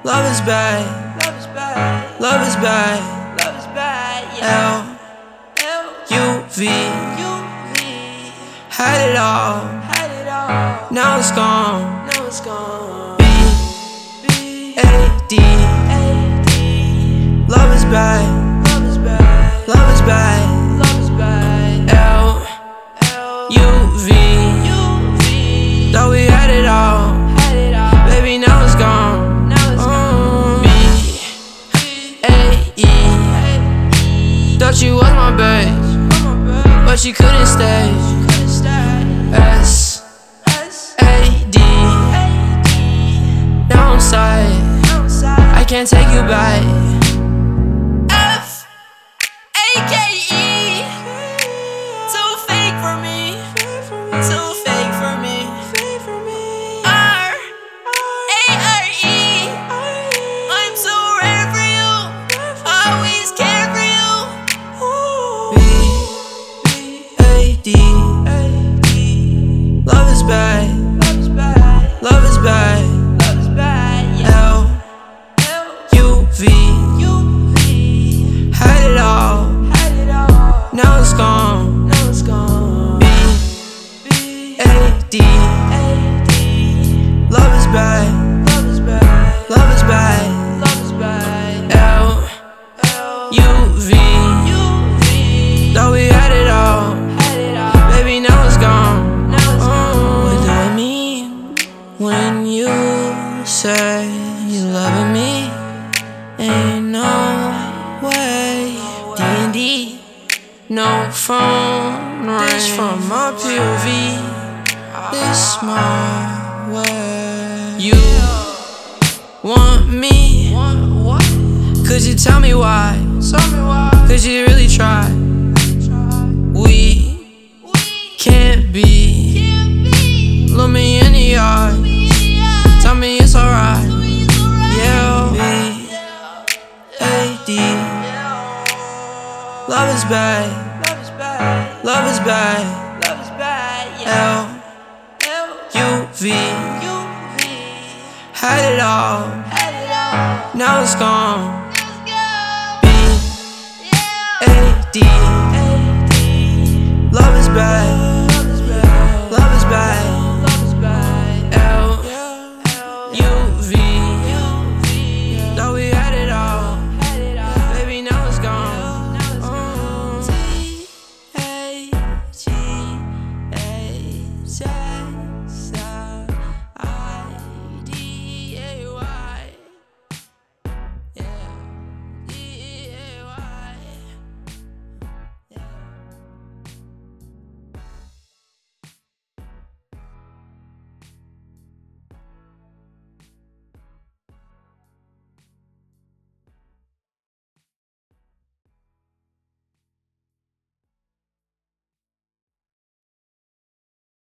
Love is bad. Love is bad. Love is bad. Love is bad. Yeah. L-U-V. U-V. Had it all. Had it all. Now it's gone. Now it's gone. B-A-D. A-D. Love is bad. Love is bad. Love is bad. Love is bad. L-U-V. U-V. Thought we had it all. Had it all. Baby, now it's gone. Now it's gone. B-A-E. Thought you was my babe, but you couldn't stay. S-A-D. Downside, I can't take you back. F-A-K-E. Too fake for me. Too fake for me. R-A-R-E. I'm too rare for you. Always care for you. B-A-D. Love is bad. Love is bad. L-U-V. Had it all. Now it's gone. B-A-D. Love is bad. Love is bad. L-U-V. Thought we had it all. Baby, now it's gone. What do I mean when you say you loving me? Ain't no way. D&D, no phone rings from my POV. This my way. You want me? Could you tell me why? Could you really try? We can't be. Look me in the eye. Tell me it's alright. Yeah, B-A-D. Love is bad. Love is bad. L-U-V. Had it all. Now it's gone. B-A-D. Love is bad.